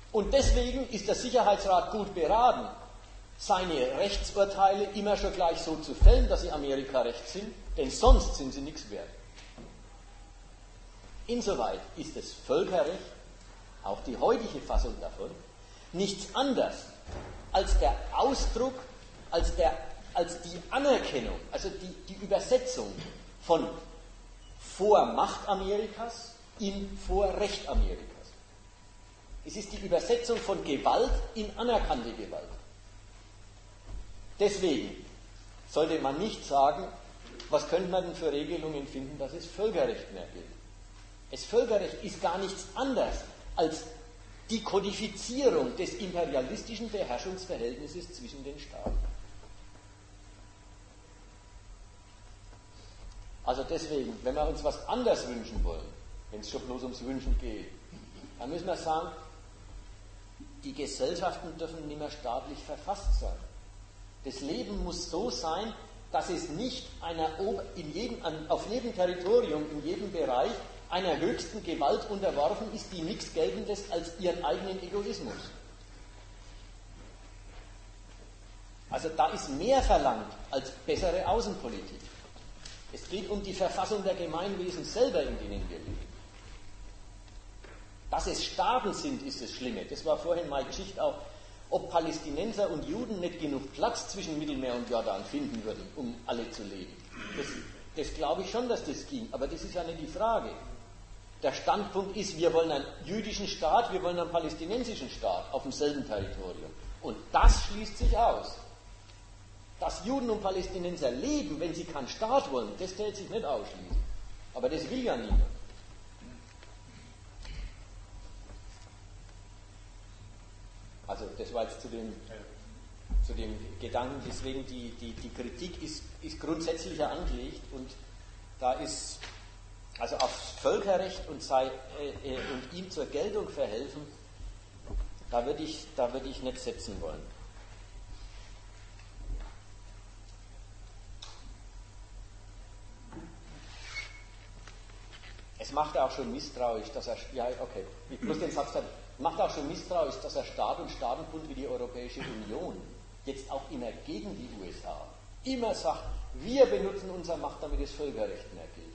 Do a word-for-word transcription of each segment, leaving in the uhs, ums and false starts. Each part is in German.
Und deswegen ist der Sicherheitsrat gut beraten, seine Rechtsurteile immer schon gleich so zu fällen, dass sie Amerika-Recht sind, denn sonst sind sie nichts wert. Insoweit ist das Völkerrecht, auch die heutige Fassung davon, nichts anderes als der Ausdruck, als, der, als die Anerkennung, also die, die Übersetzung von Vormacht Amerikas in Vorrecht Amerikas. Es ist die Übersetzung von Gewalt in anerkannte Gewalt. Deswegen sollte man nicht sagen, was könnte man denn für Regelungen finden, dass es Völkerrecht mehr gilt. Das Völkerrecht ist gar nichts anderes als die Kodifizierung des imperialistischen Beherrschungsverhältnisses zwischen den Staaten. Also deswegen, wenn wir uns was anderes wünschen wollen, wenn es schon bloß ums Wünschen geht, dann müssen wir sagen, die Gesellschaften dürfen nicht mehr staatlich verfasst sein. Das Leben muss so sein, dass es nicht einer, in jedem, auf jedem Territorium, in jedem Bereich einer höchsten Gewalt unterworfen ist, die nichts Geltendes als ihren eigenen Egoismus. Also da ist mehr verlangt als bessere Außenpolitik. Es geht um die Verfassung der Gemeinwesen selber, in denen wir leben. Dass es Staaten sind, ist das Schlimme. Das war vorhin meine Geschichte auch, ob Palästinenser und Juden nicht genug Platz zwischen Mittelmeer und Jordan finden würden, um alle zu leben. Das, das glaube ich schon, dass das ging, aber das ist ja nicht die Frage. Der Standpunkt ist, wir wollen einen jüdischen Staat, wir wollen einen palästinensischen Staat auf demselben Territorium. Und das schließt sich aus. Dass Juden und Palästinenser leben, wenn sie keinen Staat wollen, das stellt sich nicht ausschließen. Aber das will ja niemand. Also das war jetzt zu dem, zu dem Gedanken, deswegen die, die, die Kritik ist, ist grundsätzlicher angelegt und da ist also aufs Völkerrecht und, sei, äh, und ihm zur Geltung verhelfen, da würde ich, da würde ich nicht setzen wollen. Es macht auch schon misstrauisch, dass er, ja okay, ich muss den Satz fertig. Macht auch schon misstrauisch, dass er Staat und Staatenbund wie die Europäische Union jetzt auch immer gegen die U S A immer sagt, wir benutzen unsere Macht, damit das Völkerrecht mehr gilt.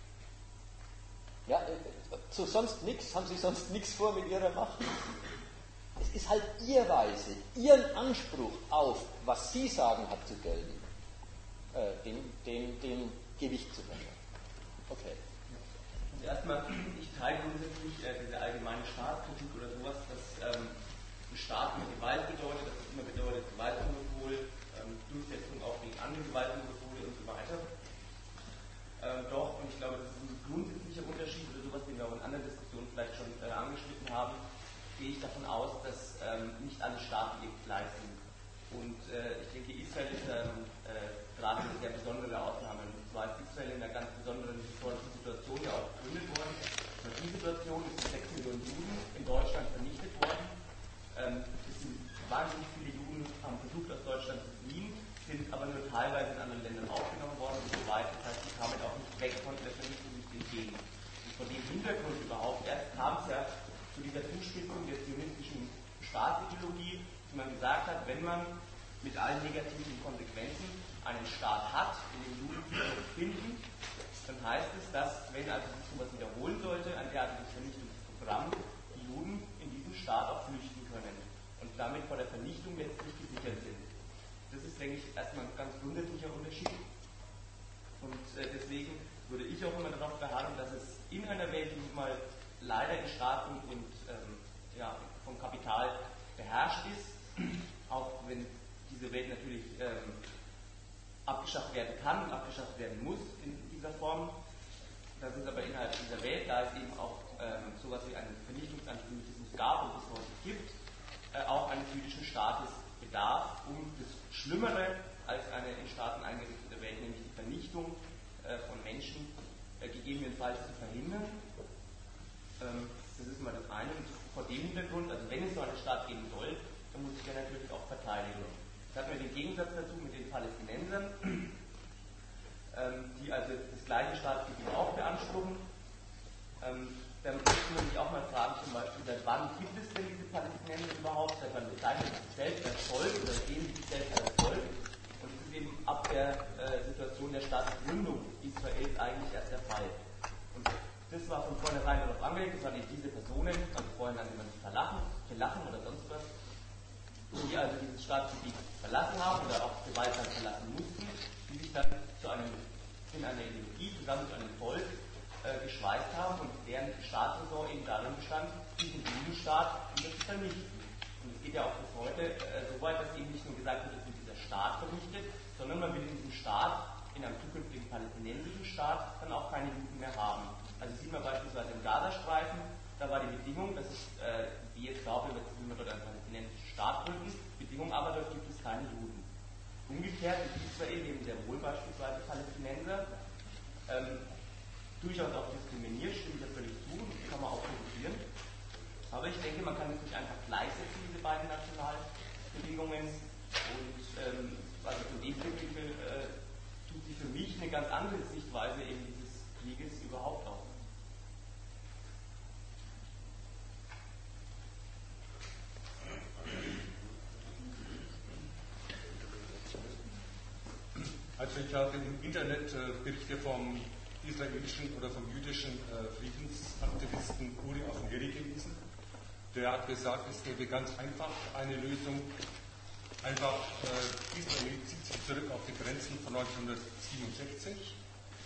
Ja, zu sonst nichts, haben sie sonst nichts vor mit ihrer Macht. Es ist halt ihr Weise, ihren Anspruch auf, was sie sagen hat zu gelten, äh, dem, dem, dem Gewicht zu verschaffen. Okay. Also erstmal, ich teile grundsätzlich äh, diese allgemeine Staatskritik oder sowas, dass ähm, ein Staat mit Gewalt bedeutet, dass es immer bedeutet Gewaltmonopol, ähm, Durchsetzung auch gegen andere Gewaltmonopole und so weiter. Ähm, doch, und ich glaube, das ist ein grundsätzlicher Unterschied oder sowas, den wir auch in anderen Diskussionen vielleicht schon äh, angeschnitten haben, gehe ich davon aus, dass ähm, nicht alle Staaten eben gleich sind. Und äh, ich denke, Israel ist ähm, äh, gerade eine sehr besondere Ausnahme. Und zwar ist Israel in einer ganz besonderen historischen Situation ja auch gegründet worden. In dieser Situation ist sechs Millionen Juden in Deutschland vernichtet worden. Ähm, es sind wahnsinnig viele Juden, haben versucht, aus Deutschland zu fliehen, sind aber nur teilweise in anderen Ländern aufgenommen worden und so weiter. Das heißt, sie kamen auch nicht weg von der Vernichtung nicht entgegen. Und von dem Hintergrund überhaupt erst kam es ja zu dieser Zuspitzung der zionistischen Staatsideologie, dass man gesagt hat, wenn man mit allen negativen Konsequenzen einen Staat hat, in dem Juden sich befinden, dann heißt es, dass, wenn also sich sowas wiederholen sollte, ein derartiges Vernichtungsprogramm, die Juden in diesem Staat auch flüchten können und damit vor der Vernichtung letztlich gesichert sind. Das ist, denke ich, erstmal ein ganz grundsätzlicher Unterschied. Und äh, deswegen würde ich auch immer darauf beharren, dass es in einer Welt, die mal leider in Staaten und ähm, ja, vom Kapital beherrscht ist, auch wenn diese Welt natürlich ähm, abgeschafft werden kann und abgeschafft werden muss in dieser Form, dass es aber innerhalb dieser Welt, da es eben auch ähm, sowas wie einen Vernichtungsantisemitismus gab und es heute gibt, äh, auch eines jüdischen Staates bedarf, um das Schlimmere als eine in Staaten eingerichtete Welt, nämlich die Vernichtung äh, von Menschen, äh, gegebenenfalls zu verhindern. Ähm, das ist mal das eine. Und vor dem Hintergrund, also wenn es so einen Staat geben soll, dann muss ich ja natürlich auch verteidigen. Jetzt hat man den Gegensatz dazu mit den Palästinensern, ähm, die also das gleiche Staatsgebiet auch beanspruchen. Ähm, da müssen wir sich auch mal fragen, zum Beispiel, seit wann gibt es denn diese Palästinenser überhaupt? Man bezeichnet sich selbst als Volk oder sehen sich selbst als Volk. Und das ist eben ab der äh, Situation der Staatsgründung Israels eigentlich erst der Fall. Und das war von vornherein darauf angelegt, das waren eben diese Personen, also vorhin nannte man sie Verlachen, Verlachen oder sonst was, die also dieses Staatsgebiet verlassen haben oder auch gewaltsam verlassen mussten, die sich dann zu einem, in einer Ideologie zusammen zu einem Volk äh, geschweißt haben und deren Staatsräson eben darin bestand, diesen Judenstaat wieder zu vernichten. Und es geht ja auch bis heute äh, so weit, dass eben nicht nur gesagt wird, dass wird dieser Staat vernichtet, sondern man will in diesem Staat, in einem zukünftigen palästinensischen Staat, dann auch keine Juden mehr haben. Also sieht man beispielsweise im Gazastreifen, da war die Bedingung, dass es, äh, die jetzt glauben, dass wir dort einen palästinensischen Staat gründen, Bedingung aber, dort gibt es keine Juden. Umgekehrt ist Israel eben sehr wohl beispielsweise Palästinenser ähm, durchaus auch diskriminiert, stimme ich ja völlig zu, das kann man auch kritisieren. Aber ich denke, man kann es nicht einfach gleichsetzen, diese beiden Nationalbedingungen. Und ähm, also von dem Blickwinkel äh, tut sich für mich eine ganz andere Sichtweise eben dieses Krieges überhaupt auf. Also ich habe im Internet äh, Berichte vom israelischen oder vom jüdischen äh, Friedensaktivisten Uri Avneri gelesen. Der hat gesagt, es gäbe ganz einfach eine Lösung. Einfach, äh, Israel zieht sich zurück auf die Grenzen von neunzehnhundertsiebenundsechzig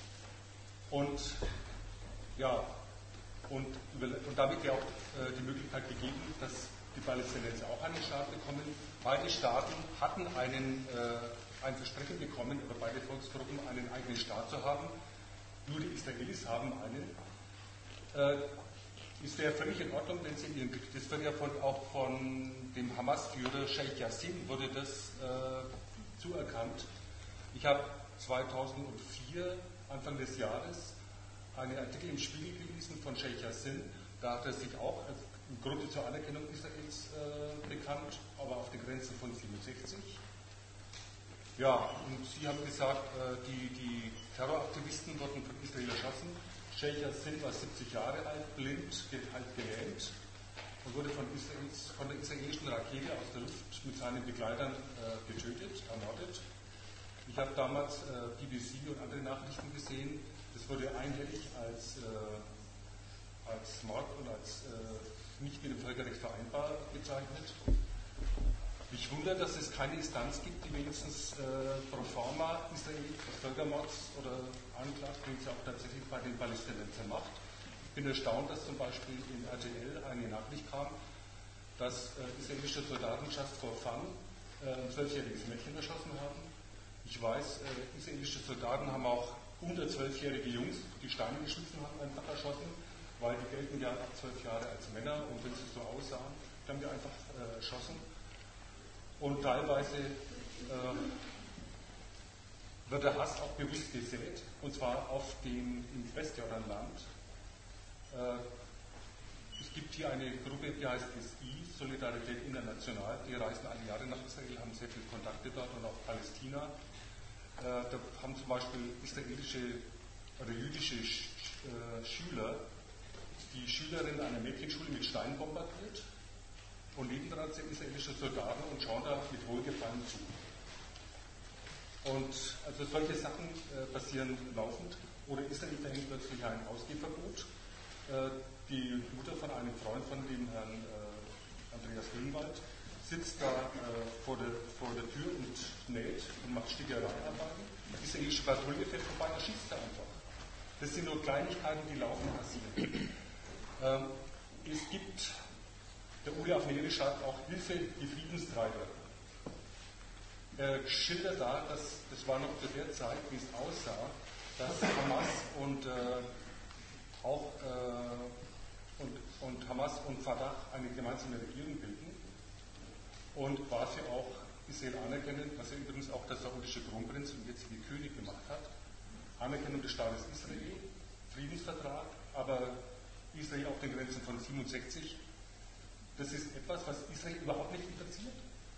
und ja, und, und damit ja auch äh, die Möglichkeit gegeben, dass die Palästinenser auch einen Staat bekommen. Beide Staaten hatten einen, äh, ein Versprechen bekommen, über beide Volksgruppen einen eigenen Staat zu haben. Nur die Israelis haben einen. Äh, ist ja völlig in Ordnung, wenn sie in ihren Krieg, das wird ja von, auch von dem Hamas-Führer Sheikh Yassin wurde das äh, zuerkannt. Ich habe zweitausendvier, Anfang des Jahres, einen Artikel im Spiegel gelesen von Sheikh Yassin. Da hat er sich auch als im Grunde zur Anerkennung Israels äh, bekannt, aber auf den Grenzen von siebenundsechzig. Ja, und Sie haben gesagt, äh, die, die Terroraktivisten wurden von Israel erschossen. Sheikh Yassin war siebzig Jahre alt, blind, halb gelähmt und wurde von, Israels, von der israelischen Rakete aus der Luft mit seinen Begleitern äh, getötet, ermordet. Ich habe damals äh, B B C und andere Nachrichten gesehen. Das wurde einhellig als, äh, als Mord und als äh, nicht mit dem Völkerrecht vereinbar bezeichnet. Mich wundert, dass es keine Instanz gibt, die wenigstens äh, pro forma Israel des Völkermords oder anklagt, den sie auch tatsächlich bei den Palästinensern macht. Ich bin erstaunt, dass zum Beispiel in R T L eine Nachricht kam, dass äh, israelische Soldaten just for fun äh, ein zwölfjähriges Mädchen erschossen haben. Ich weiß, äh, israelische Soldaten haben auch unter zwölfjährige Jungs, die Steine geschmissen haben, einfach erschossen, weil die gelten ja ab zwölf Jahre als Männer und wenn sie so aussahen, dann haben wir einfach äh, erschossen. Und teilweise äh, wird der Hass auch bewusst gesät, und zwar auf dem im Westjordanland. Äh, es gibt hier eine Gruppe, die heißt S I, Solidarität International, die reisen alle Jahre nach Israel, haben sehr viele Kontakte dort und auch Palästina. Äh, da haben zum Beispiel israelische oder jüdische Sch äh, Schüler die Schülerin einer Mädchenschule mit Steinen bombardiert. Und nebendran sind israelische Soldaten und schauen da mit Wohlgefallen zu. Und also solche Sachen äh, passieren laufend. Oder Israel verhängt plötzlich ein Ausgehverbot. Äh, die Mutter von einem Freund von dem Herrn äh, Andreas Grünwald sitzt da äh, vor, der, vor der Tür und näht und macht Stickereiarbeiten. Die israelische Patrouille fährt vorbei und schießt da einfach. Das sind nur Kleinigkeiten, die laufen passieren. Ähm, es gibt Der Uri Avneri schreibt auch Hilfe, die Friedenstreiber. Er schildert da, dass, das war noch zu der Zeit, wie es aussah, dass Hamas und, äh, auch, äh, und, und Hamas und Fatah eine gemeinsame Regierung bilden und quasi auch Israel anerkennen, was ja übrigens auch der saudische Kronprinz und jetzige König gemacht hat. Anerkennung des Staates Israel, Friedensvertrag, aber Israel auf den Grenzen von siebenundsechzig. Das ist etwas, was Israel überhaupt nicht interessiert.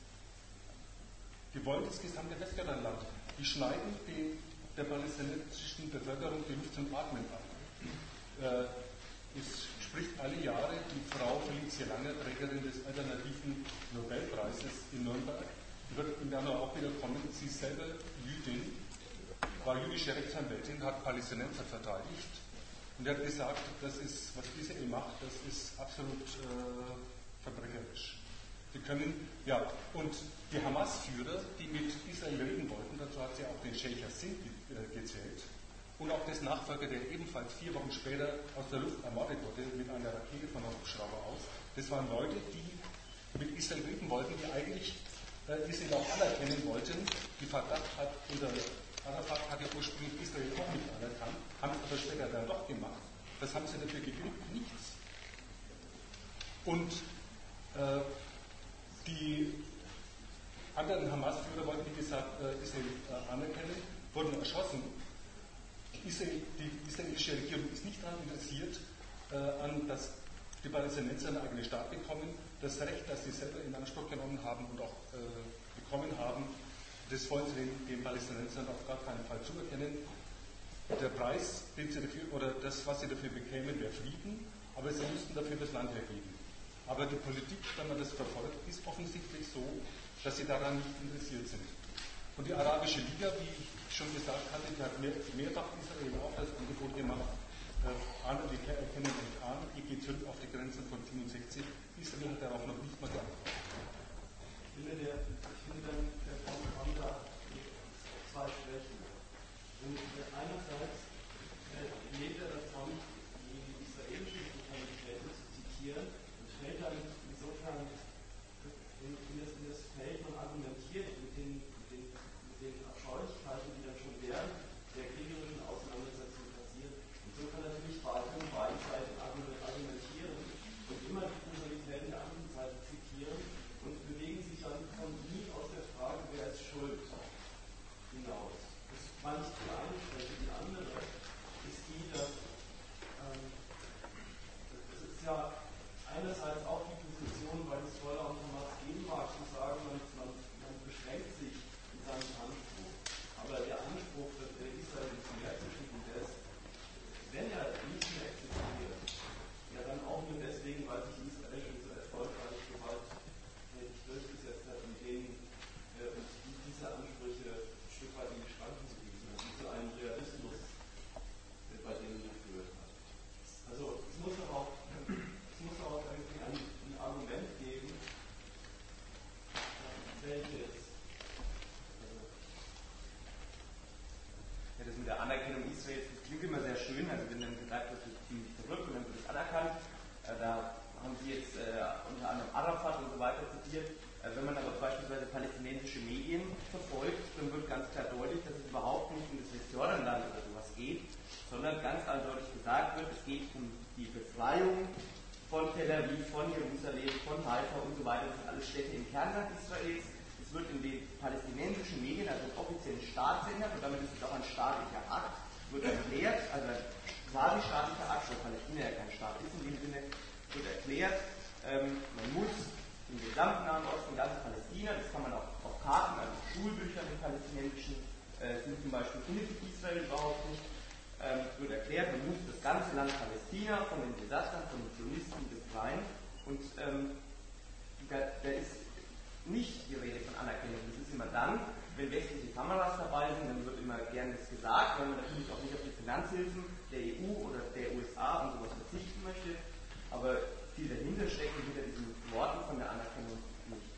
Die wollen das gesamte Westjordanland. Die schneiden den, der palästinensischen Bevölkerung die Luft zum Atmen ab. Äh, es spricht alle Jahre die Frau Felicia Langer, Trägerin des alternativen Nobelpreises in Nürnberg. Die wird im Januar auch wieder kommen. Sie ist selber Jüdin, war jüdische Rechtsanwältin, hat Palästinenser verteidigt und hat gesagt, das ist, was Israel macht, das ist absolut äh, verbrecherisch. Sie können, ja, und die Hamas-Führer, die mit Israel reden wollten, dazu hat sie auch den Sheikh Hassin äh, gezählt, und auch des Nachfolger, der ebenfalls vier Wochen später aus der Luft ermordet wurde, mit einer Rakete von einem Hubschrauber aus. Das waren Leute, die mit Israel reden wollten, die eigentlich äh, Israel auch anerkennen wollten. Die Fatah hat unter Arafat hatte ursprünglich Israel auch nicht anerkannt, haben es aber später dann doch gemacht. Was haben sie dafür gekriegt? Nichts. Und äh, die anderen Hamas-Führer wollten, wie gesagt, äh, Israel äh, anerkennen, wurden erschossen. Israel, die israelische Regierung ist nicht daran interessiert, äh, an, dass die Palästinenser einen eigenen Staat bekommen. Das Recht, das sie selber in Anspruch genommen haben und auch äh, bekommen haben, das wollen sie den, den Palästinensern auf gar keinen Fall zuerkennen. Der Preis, den sie dafür, oder das, was sie dafür bekämen, wäre Frieden, aber sie müssten dafür das Land hergeben. Aber die Politik, wenn man das verfolgt, ist offensichtlich so, dass sie daran nicht interessiert sind. Und die Arabische Liga, wie ich schon gesagt hatte, die hat mehr, mehrfach Israel auch das Angebot gemacht, äh, wir erkennen euch an, ihr geht zurück auf die Grenzen von siebenundsechzig. Israel hat darauf noch nicht mal geantwortet. Ich finde, der, ich finde dann, der Punkt da zwei Schwächen. Und einerseits äh, lädt er davon, die israelischen Totalitäten zu zitieren und stellt dann insofern in, in, das, in das Feld, man argumentiert mit den, mit den, mit den Abscheulichkeiten, die dann schon während der kriegerischen Auseinandersetzung passieren. Und so kann natürlich beide und beide Seiten argumentieren und immer die Brutalitäten der anderen Seite zitieren und bewegen sich dann von nie aus der Frage, wer ist schuld, hinaus. Das war nicht die eine Schwäche. Die andere ist die, dass ähm, es ist ja einerseits auch die Position bei Hisbollah und Hamas geben mag, zu sagen, man, man, man beschränkt sich in seinem Anspruch. Aber der Anspruch, der Israel ins Meer zu schicken, der ist, wenn er nicht mehr existiert, ja dann auch nur deswegen, weil sich Israel schon so erfolgreich gewalttätig durchgesetzt hat, in denen äh, und diese Ansprüche ein Stück weit in die Schranken zu geben, also zu einem Realismus äh, bei denen geführt hat. Also es muss doch auch, es muss auch irgendwie ein, ein Argument geben, welches Ja, das mit der Anerkennung Israels, das klingt immer sehr schön, also wenn dann gesagt wird, das ziehen sich zurück und dann wird es anerkannt, äh, da haben Sie jetzt äh, unter anderem Arafat und so weiter zitiert. Äh, wenn man aber beispielsweise palästinensische Medien verfolgt, dann wird ganz klar deutlich, dass es überhaupt nicht um das Westjordanland oder sowas geht, sondern ganz eindeutig gesagt wird, es geht um die Befreiung von Tel Aviv, von Jerusalem, von Haifa und so weiter. Das sind alles Städte im Kernland Israels. Es wird in den palästinensischen Medien, also im offiziellen Staatssender, und damit ist es auch ein staatlicher Akt, wird erklärt, also ein quasi staatlicher Akt, weil Palästina ja kein Staat ist in dem Sinne, wird erklärt, ähm, man muss im gesamten Nahen Osten, ganz Palästina, das kann man auch auf Karten, also Schulbüchern im palästinensischen, äh, sind zum Beispiel, findet sich Israel überhaupt nicht, ähm, wird erklärt, man muss das ganze Land Palästina von den Desastern, von den Zionisten befreien, und ähm, da, da ist nicht die Rede von Anerkennung. Das ist immer dann, wenn westliche Kameras dabei sind, dann wird immer gerne das gesagt, weil man natürlich auch nicht auf die Finanzhilfen der E U oder der U S A und sowas verzichten möchte. Aber viel dahinter steckt hinter diesen Worten von der Anerkennung nicht.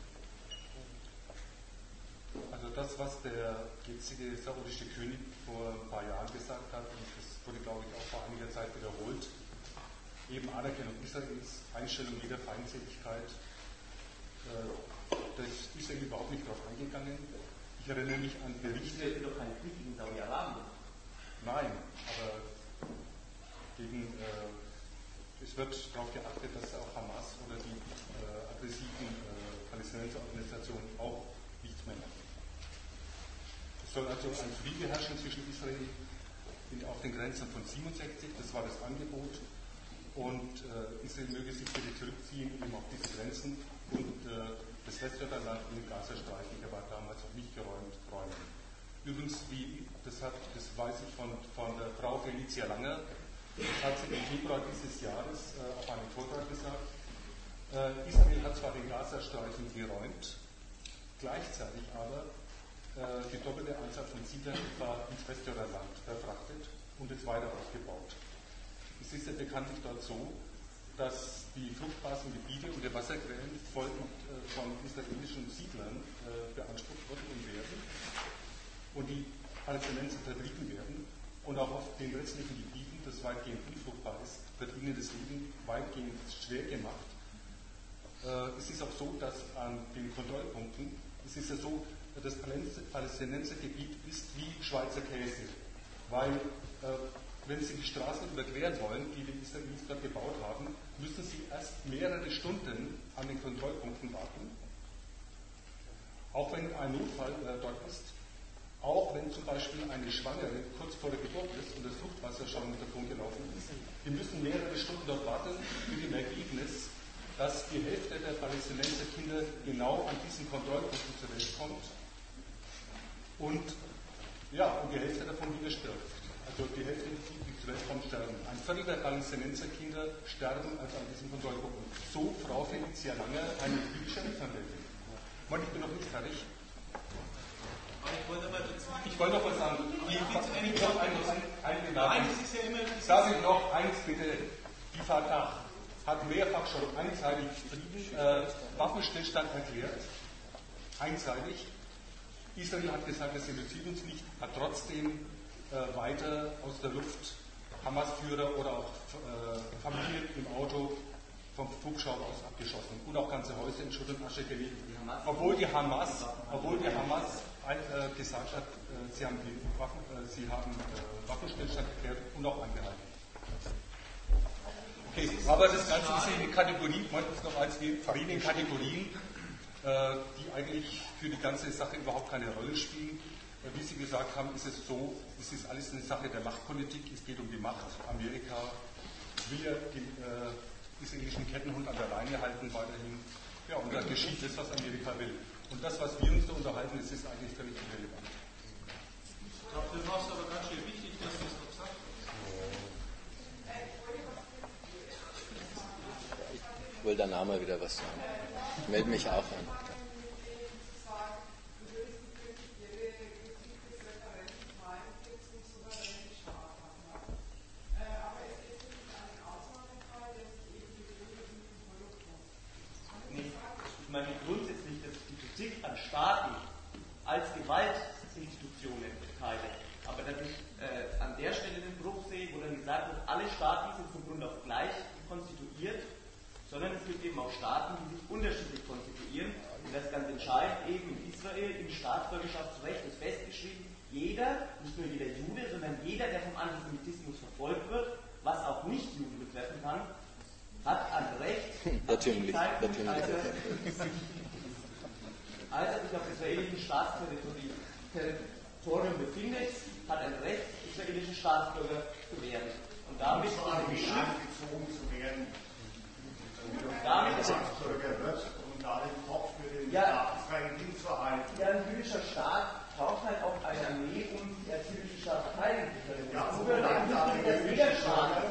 Also das, was der jetzige saudische König vor ein paar Jahren gesagt hat, und das wurde, glaube ich, auch vor einiger Zeit wiederholt, eben Anerkennung Israels, Einstellung jeder Feindseligkeit, äh, da ist Israel überhaupt nicht darauf eingegangen. Ich erinnere mich an Berichte. Israel will doch keinen Krieg gegen Saudi-Arabien. Nein, aber gegen, äh, es wird darauf geachtet, dass auch Hamas oder die äh, aggressiven äh, Palästinenser-Organisationen auch nichts mehr machen. Es soll also ein Friede herrschen zwischen Israel in, auf den Grenzen von siebenundsechzig, das war das Angebot, und äh, Israel möge sich bitte zurückziehen, eben auf diese Grenzen, und äh, das Westjordanland und den Gazastreifen, der war damals auch nicht geräumt, räumen. Übrigens, wie, das, hat, das weiß ich von, von der Frau Felicia Langer, Das hat sie im Februar dieses Jahres äh, auf einem Vortrag gesagt. Äh, Israel hat zwar den Gazastreifen geräumt, gleichzeitig aber äh, die doppelte Anzahl von Siedlern etwa ins Westjordanland verfrachtet und es weiter ausgebaut. Es ist ja bekanntlich dort so, dass die fruchtbaren Gebiete und die Wasserquellen folgend äh, von israelischen Siedlern äh, beansprucht wurden und werden und die Palästinenser vertrieben werden und auch auf den restlichen Gebieten, das weitgehend unfruchtbar ist, wird ihnen das Leben weitgehend schwer gemacht. Äh, es ist auch so, dass an den Kontrollpunkten, es ist ja so, das Palästinensergebiet ist wie Schweizer Käse, weil äh, wenn Sie die Straßen überqueren wollen, die die Israelis dort gebaut haben, müssen Sie erst mehrere Stunden an den Kontrollpunkten warten, auch wenn ein Notfall äh, dort ist, auch wenn zum Beispiel eine Schwangere kurz vor der Geburt ist und das Fruchtwasser schon davon gelaufen ist. Die müssen mehrere Stunden dort warten mit dem Ergebnis, dass die Hälfte der Palästinenserkinder genau an diesen Kontrollpunkten zur Welt kommt und, ja, und die Hälfte davon wieder stirbt. Also die Hälfte, die zur Welt kommt, sterben. Ein Viertel der Palästinenserkinder sterben also an diesen Kontrollpunkten. So Frau Felicia Langer, eine jüdische Rechtsanwältin. Ich bin noch nicht fertig. Ich wollte aber dazu. Ich wollte noch was sagen. Ich ich noch einige Nein, das ist ja immer. Sage ich noch eins bitte. Die Fatah hat mehrfach schon einseitig Frieden, äh, Waffenstillstand erklärt. Einseitig. Israel hat gesagt, es interessiert uns nicht, hat trotzdem äh, weiter aus der Luft Hamas-Führer oder auch äh, Familien im Auto vom Hubschrauber aus abgeschossen und auch ganze Häuser in Schutt und Asche gelegt. Obwohl die Hamas, obwohl die Hamas ein, äh, gesagt hat, äh, sie haben, die Waffen, äh, sie haben äh, Waffenstillstand erklärt und auch angehalten. Okay, aber das Ganze ist in die Kategorie, manchmal noch als die verschiedenen Kategorien, äh, die eigentlich für die ganze Sache überhaupt keine Rolle spielen. Äh, wie Sie gesagt haben, ist es so, es ist alles eine Sache der Machtpolitik, es geht um die Macht. Amerika will ja den äh, israelischen Kettenhund an der Leine halten weiterhin. Ja, und da geschieht das, was Amerika will. Und das, was wir uns da unterhalten, das ist eigentlich völlig irrelevant. Ich glaube, das war aber ganz schön wichtig, dass du es noch sagst. Ich will danach mal wieder was sagen. Ich melde mich auch an. Ich meine grundsätzlich, dass die Kritik an Staaten als Gewaltinstitutionen teile, aber dass ich äh, an der Stelle den Bruch sehe, wo dann gesagt wird, alle Staaten sind vom Grund auf gleich konstituiert, sondern es gibt eben auch Staaten, die sich unterschiedlich konstituieren. Und das ist ganz entscheidend, eben in Israel, im Staatsbürgerschaftsrecht ist festgeschrieben, jeder, nicht nur jeder Jude, sondern jeder, der vom Antisemitismus verfolgt wird, was auch Nicht-Juden betreffen kann, hat ein Recht, natürlich, natürlich. Als, als er sich auf israelischem Staatsterritorium befindet, hat ein Recht, israelischer Staatsbürger zu werden. Und damit ist er geschützt, gezogen zu werden. und damit ist er Staatsbürger wird und da den Kopf für den ja, staatsfreien Dienst zu halten. ja, ein jüdischer Staat braucht halt auch eine Armee, um die als jüdischer Staat verteidigen zu können. Ja, so das lange da ist der jeder Staat.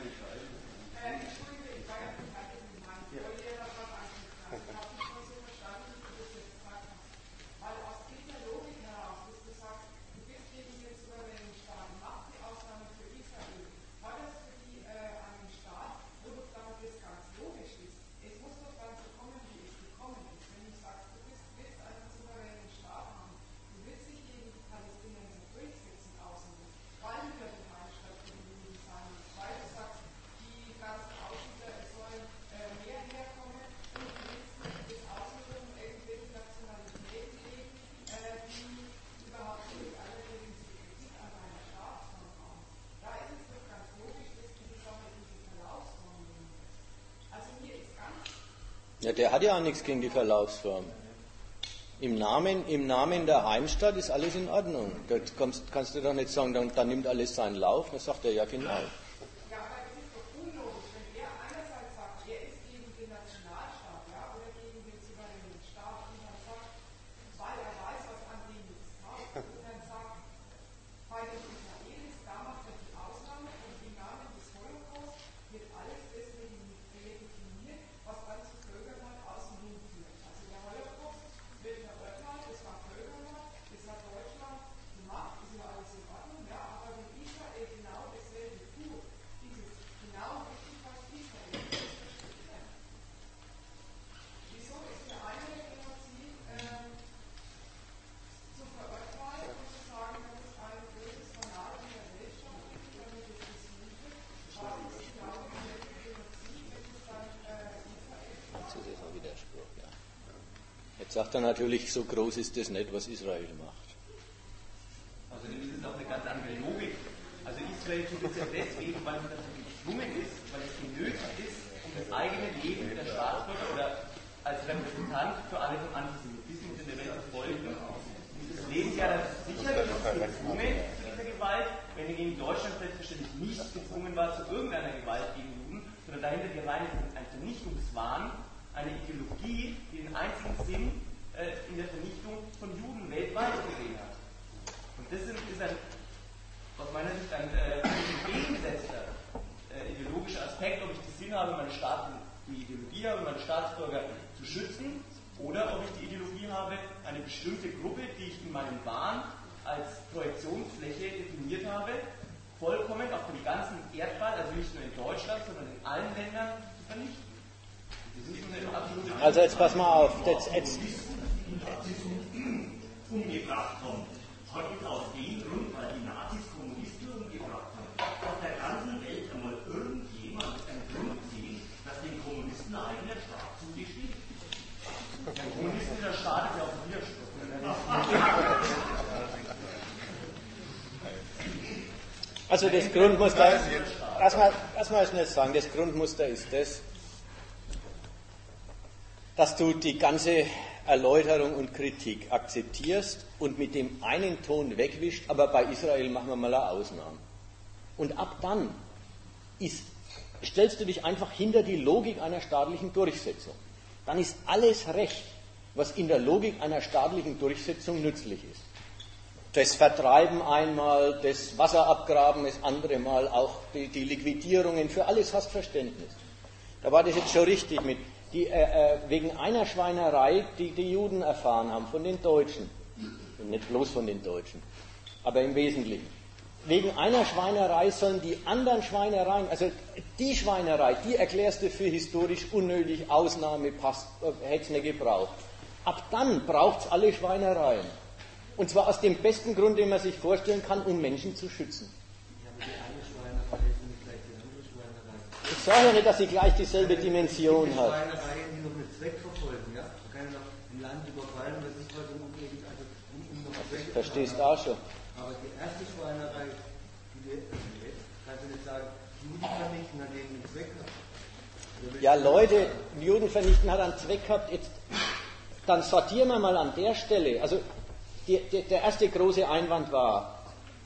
Ja, der hat ja auch nichts gegen die Verlaufsform. Im Namen, im Namen der Heimstatt ist alles in Ordnung. Da kannst, kannst du doch nicht sagen, dann, dann nimmt alles seinen Lauf. Dann sagt er, ja genau. Ja, aber es ist doch unlogisch, wenn er einerseits sagt, er ist gegen den Nationalstaat, ja, oder gegen den souveränen Staat, und dann sagt, weil er weiß, was an dem nichts taugt, und dann sagt, bei den Israelis, da macht er die Ausnahme und im Namen des Volkes ein Widerspruch, ja. Jetzt sagt er natürlich, so groß ist das nicht, was Israel macht. Also das ist auch eine ganz andere Logik. Also Israel tut es ja deswegen, weil es dazu gezwungen ist, weil es genötigt ist, um das eigene Leben der Staatsbürger oder als Repräsentant für alle vom Antisemitismus in der Welt zu folgen. Dieses Leben ja dann sicherlich gezwungen zu dieser Gewalt, wenn er gegen Deutschland selbstverständlich nicht gezwungen war zu irgendeiner Gewalt gegen Juden, sondern dahinter die reine ein Vernichtungswahn, eine Ideologie, die den einzigen Sinn äh, in der Vernichtung von Juden weltweit gesehen hat. Und das ist, ist ein, aus meiner Sicht ein äh, entgegengesetzter äh, ideologischer Aspekt, ob ich den Sinn habe, meine Staaten, die Ideologie habe, meine Staatsbürger zu schützen, oder ob ich die Ideologie habe, eine bestimmte Gruppe, die ich in meinem Wahn als Projektionsfläche definiert habe, vollkommen auf dem ganzen Erdball, also nicht nur in Deutschland, sondern in allen Ländern zu vernichten. Also jetzt pass mal auf, jetzt, jetzt umgebracht haben. Hat es aus dem Grund, weil die Nazis Kommunisten umgebracht haben, auf der ganzen Welt einmal irgendjemand einen Grund sehen, dass den Kommunisten ein eigener Staat zugesteht? Der kommunistische Staat ist ja auch ein Widerspruch. Also das Grundmuster, erstmal, erstmal ist nicht sagen, das Grundmuster ist das, dass du die ganze Erläuterung und Kritik akzeptierst und mit dem einen Ton wegwischt, aber bei Israel machen wir mal eine Ausnahme. Und ab dann ist, stellst du dich einfach hinter die Logik einer staatlichen Durchsetzung. Dann ist alles recht, was in der Logik einer staatlichen Durchsetzung nützlich ist. Das Vertreiben einmal, das Wasserabgraben das andere Mal, auch die, die Liquidierungen, für alles hast Verständnis. Da war das jetzt schon richtig mit, die äh, wegen einer Schweinerei, die die Juden erfahren haben, von den Deutschen, und nicht bloß von den Deutschen, aber im Wesentlichen. Wegen einer Schweinerei sollen die anderen Schweinereien, also die Schweinerei, die erklärst du für historisch unnötig, Ausnahme, passt, äh, hätte es nicht gebraucht. Ab dann braucht es alle Schweinereien. Und zwar aus dem besten Grund, den man sich vorstellen kann, um Menschen zu schützen. Ja, aber die eine Schweinerei ist nicht gleich die andere Schweinerei. Ich sage ja nicht, dass sie gleich dieselbe Dimension hat. Schweinereien, die noch einen Zweck verfolgen, ja? Man kann ja noch ein Land überfallen, was nicht heute um, also, um, um noch einen Zweck zu Verstehst du auch schon? Aber die erste Schweinerei, die wir jetzt, kannst du nicht sagen, Juden vernichten hat eben einen Zweck gehabt. Ja, Leute, Juden vernichten hat einen Zweck gehabt. Jetzt, dann sortieren wir mal an der Stelle. Also die, die, der erste große Einwand war,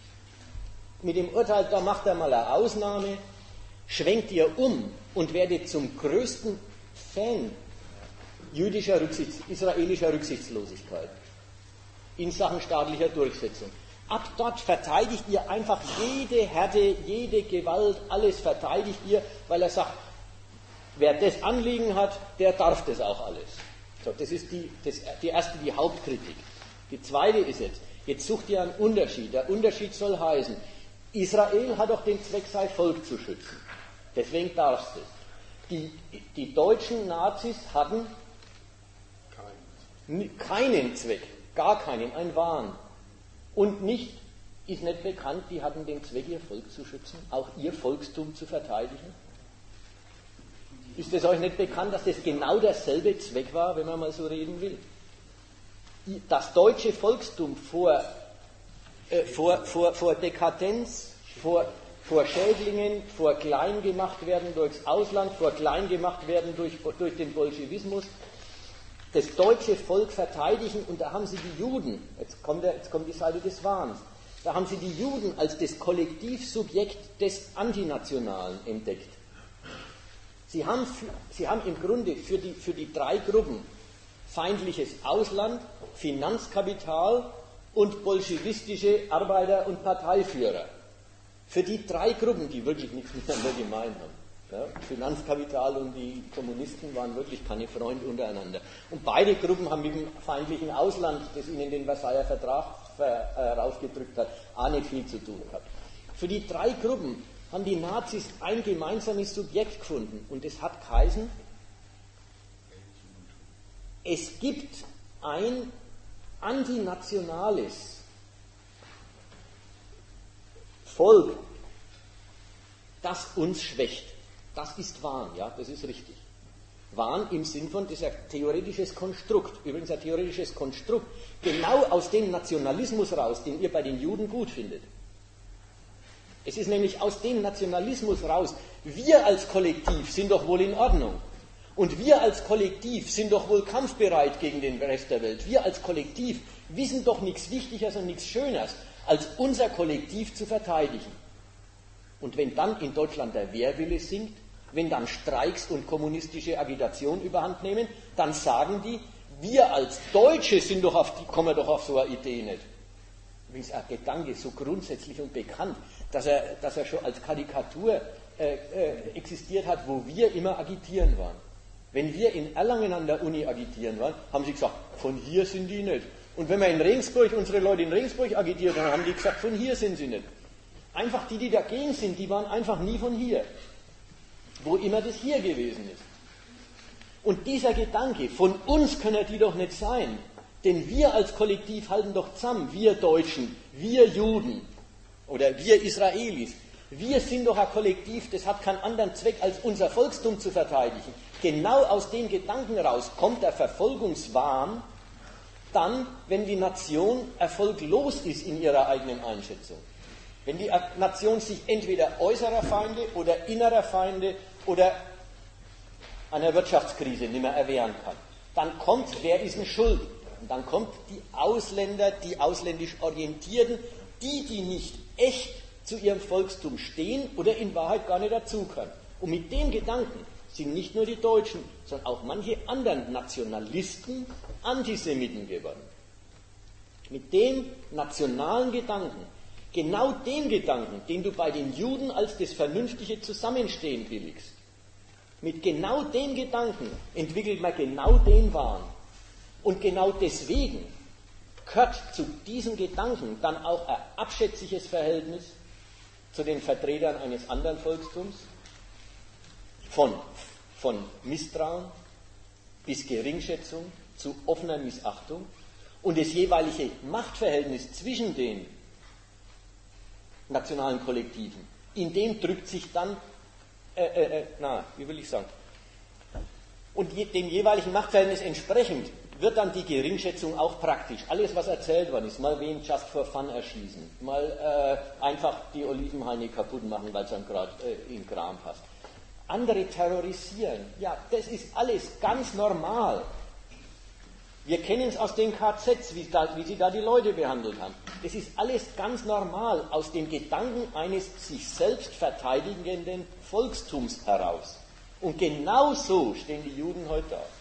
mit dem Urteil, da macht er mal eine Ausnahme, schwenkt ihr um und werdet zum größten Fan jüdischer Rücksichts, israelischer Rücksichtslosigkeit in Sachen staatlicher Durchsetzung. Ab dort verteidigt ihr einfach jede Härte, jede Gewalt, alles verteidigt ihr, weil er sagt, wer das Anliegen hat, der darf das auch alles. So, das ist die, das, die erste, die Hauptkritik. Die zweite ist jetzt, jetzt sucht ihr einen Unterschied. Der Unterschied soll heißen, Israel hat doch den Zweck, sein Volk zu schützen. Deswegen darfst du es. Die, die deutschen Nazis hatten keinen Zweck, gar keinen, ein Wahn. Und nicht, ist nicht bekannt, die hatten den Zweck, ihr Volk zu schützen, auch ihr Volkstum zu verteidigen. Ist es euch nicht bekannt, dass das genau derselbe Zweck war, wenn man mal so reden will? Das deutsche Volkstum vor, äh, vor, vor, vor Dekadenz, vor, vor Schädlingen, vor klein gemacht werden durchs Ausland, vor klein gemacht werden durch, durch den Bolschewismus, das deutsche Volk verteidigen, und da haben sie die Juden, jetzt kommt, der, jetzt kommt die Seite des Wahns, da haben sie die Juden als das Kollektivsubjekt des Antinationalen entdeckt. Sie haben, für, sie haben im Grunde für die, für die drei Gruppen feindliches Ausland, Finanzkapital und bolschewistische Arbeiter- und Parteiführer. Für die drei Gruppen, die wirklich nichts miteinander gemein haben. Ja, Finanzkapital und die Kommunisten waren wirklich keine Freunde untereinander. Und beide Gruppen haben mit dem feindlichen Ausland, das ihnen den Versailler Vertrag herausgedrückt hat, auch nicht viel zu tun gehabt. Für die drei Gruppen haben die Nazis ein gemeinsames Subjekt gefunden, und es hat geheißen, es gibt ein antinationales Volk, das uns schwächt. Das ist wahr, ja, das ist richtig. waren im Sinn von, das ist ein theoretisches Konstrukt, übrigens ein theoretisches Konstrukt, genau aus dem Nationalismus raus, den ihr bei den Juden gut findet. Es ist nämlich aus dem Nationalismus raus, wir als Kollektiv sind doch wohl in Ordnung. Und wir als Kollektiv sind doch wohl kampfbereit gegen den Rest der Welt. Wir als Kollektiv wissen doch nichts Wichtigeres und nichts Schöneres, als unser Kollektiv zu verteidigen. Und wenn dann in Deutschland der Wehrwille sinkt, wenn dann Streiks und kommunistische Agitation überhand nehmen, dann sagen die, wir als Deutsche sind doch auf die, kommen doch auf so eine Idee nicht. Übrigens ein Gedanke so grundsätzlich und bekannt, dass er, dass er schon als Karikatur äh, äh, existiert hat, wo wir immer agitieren waren. Wenn wir in Erlangen an der Uni agitieren waren, haben sie gesagt, von hier sind die nicht. Und wenn wir in Regensburg, unsere Leute in Regensburg agitiert haben, haben die gesagt, von hier sind sie nicht. Einfach die, die dagegen sind, die waren einfach nie von hier. Wo immer das hier gewesen ist. Und dieser Gedanke, von uns können die doch nicht sein, denn wir als Kollektiv halten doch zusammen, wir Deutschen, wir Juden oder wir Israelis, wir sind doch ein Kollektiv, das hat keinen anderen Zweck, als unser Volkstum zu verteidigen. Genau aus dem Gedanken raus kommt der Verfolgungswahn, dann, wenn die Nation erfolglos ist in ihrer eigenen Einschätzung. Wenn die Nation sich entweder äußerer Feinde oder innerer Feinde oder einer Wirtschaftskrise nicht mehr erwehren kann, dann kommt, wer ist denn schuld? Und dann kommt die Ausländer, die ausländisch Orientierten, die, die nicht echt zu ihrem Volkstum stehen oder in Wahrheit gar nicht dazugehören. Und mit dem Gedanken sind nicht nur die Deutschen, sondern auch manche anderen Nationalisten Antisemiten geworden. Mit dem nationalen Gedanken, genau dem Gedanken, den du bei den Juden als das vernünftige Zusammenstehen billigst, mit genau dem Gedanken entwickelt man genau den Wahn. Und genau deswegen gehört zu diesem Gedanken dann auch ein abschätziges Verhältnis zu den Vertretern eines anderen Volkstums, von, von Misstrauen bis Geringschätzung zu offener Missachtung und das jeweilige Machtverhältnis zwischen den nationalen Kollektiven, in dem drückt sich dann, äh, äh, na, wie will ich sagen, und je, dem jeweiligen Machtverhältnis entsprechend wird dann die Geringschätzung auch praktisch. Alles, was erzählt worden ist, mal wen just for fun erschießen, mal äh, einfach die Olivenhaine kaputt machen, weil es dann gerade äh, in Kram passt. Andere terrorisieren, ja, das ist alles ganz normal. Wir kennen es aus den K Zs, wie, da, wie sie da die Leute behandelt haben. Das ist alles ganz normal aus dem Gedanken eines sich selbst verteidigenden Volkstums heraus. Und genau so stehen die Juden heute da.